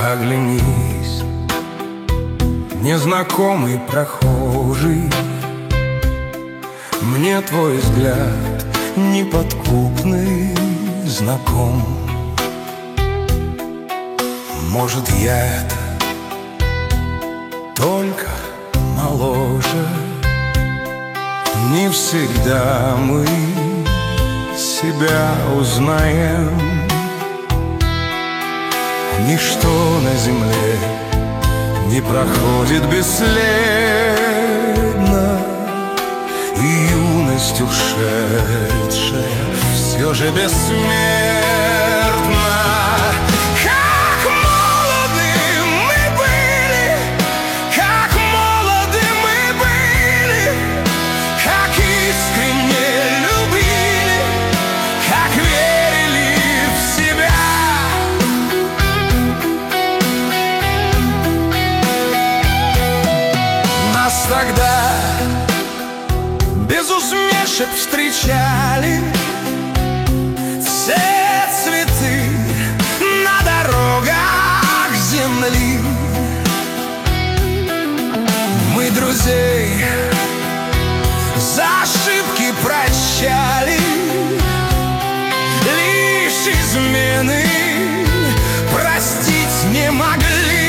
Оглянись, незнакомый прохожий, мне твой взгляд неподкупный знаком. Может, я это только моложе, не всегда мы себя узнаем. Ничто на земле не проходит бесследно, и юность ушедшая все же бессмертна. Как молоды мы были, как молоды мы были, как искренне любили, как верили в себя. Нас тогда без усмешек встречали все цветы на дорогах земли. Мы друзей за ошибки прощали, лишь измены простить не могли.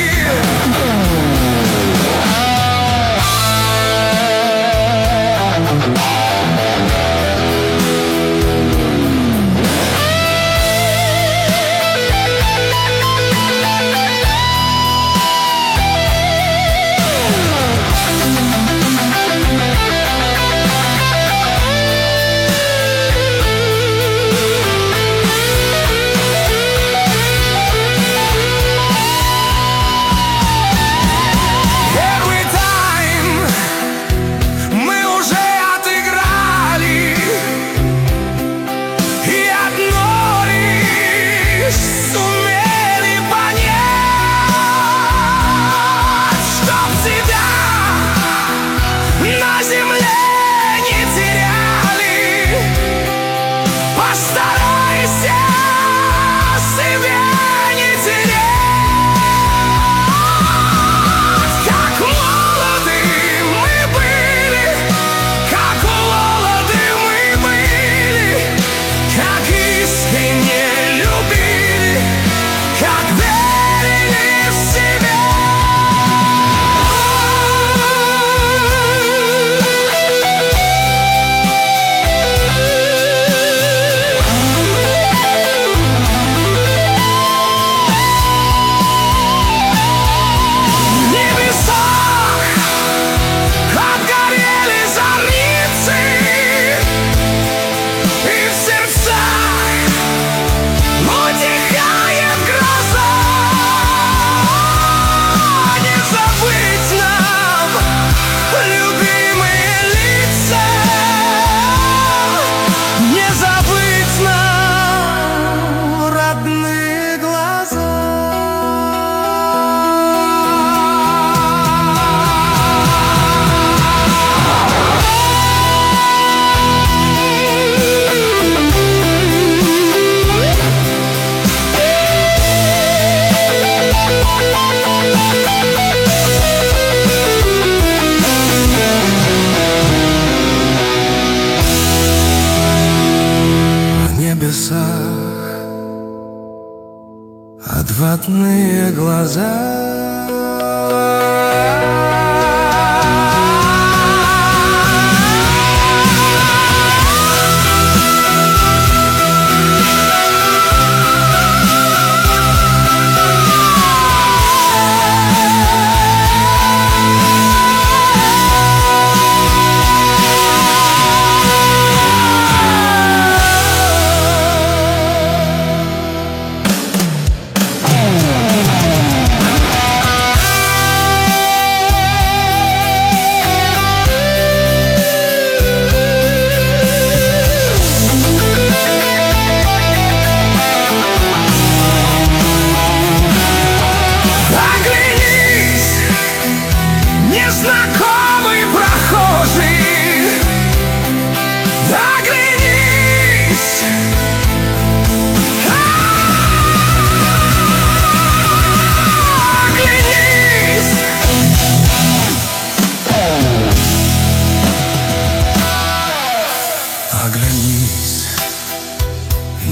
Отвратные глаза.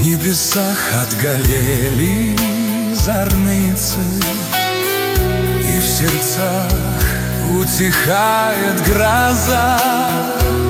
небесах отгорели зорницы, и в сердцах утихает гроза.